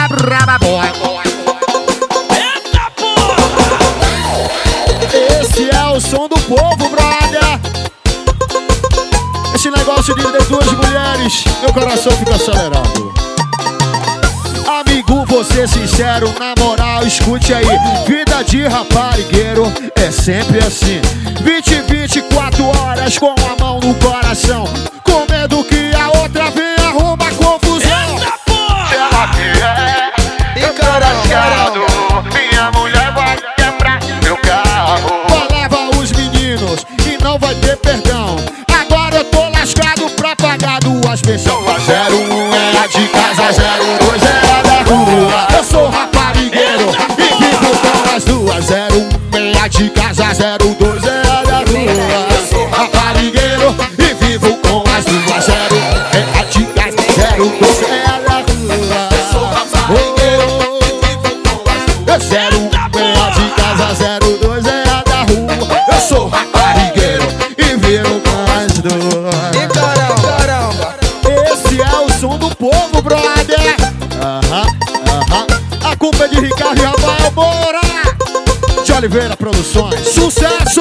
braba, boa. Eita porra! Esse é o som do povo, brother. Esse negócio de ter duas mulheres, meu coração fica acelerado. Amigo, vou ser sincero, na moral, escute aí. Vida de raparigueiro é sempre assim. 24 horas com a mão no coração, com medo que a outra venha arrumar confusão. Eita porra! Se ela vier, eu tô lascado. Minha mulher vai quebrar meu carro. Vai levar os meninos e não vai ter perdão. Agora eu tô lascado pra pagar duas pensões. 01 é a de casa, 02 é a da rua. Eu sou raparigueiro e vivo com as duas. 01 é a de casa, 02 é a da rua. Eu sou raparigueiro e vivo com as duas. 01 é a de casa, 02 é a da rua. Eu sou raparigueiro e vivo com as duas. 01 é a de casa, 02 é a da rua. Eu sou raparigueiro e vivo com as duas. Caramba! Esse é o som do povo, brother. A culpa é de Ricardo e Rafael, bora! De Oliveira Produções, sucesso!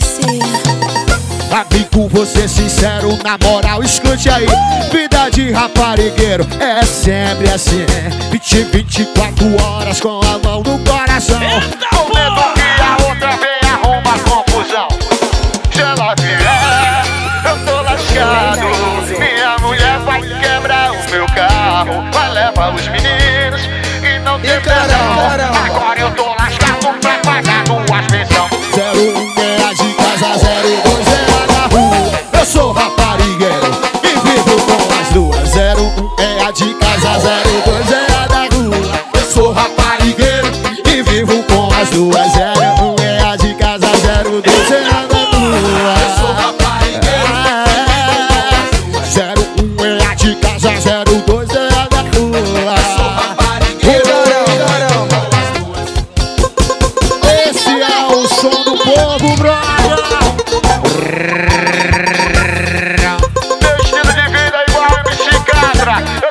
Amigo, vou ser sincero, na moral, escute aí. Vida de raparigueiro é sempre assim. 24 horas com a mão no coração. Com medo que a outra venha arrumar confusão. Se ela vier, eu tô lascado. Minha mulher vai quebrar o meu carro. Vai levar os meninos e não tem perdão. Agora eu tô lascado pra pagar duas pensões. 01 é a de casa, 02 é a da rua. Eu sou raparigueiro e vivo com as duas. 01 é a de casa, 02 é a da rua. Eu sou raparigueiro e vivo com as duas. 01 é a de casa, 02 é a da rua. Eu sou raparigueiro. 01 é a de casa, 02 é a da rua. Eu sou raparigueiro. Esse é o som do povo, brother. Meu estilo de vida é igual a MC Catra. Eu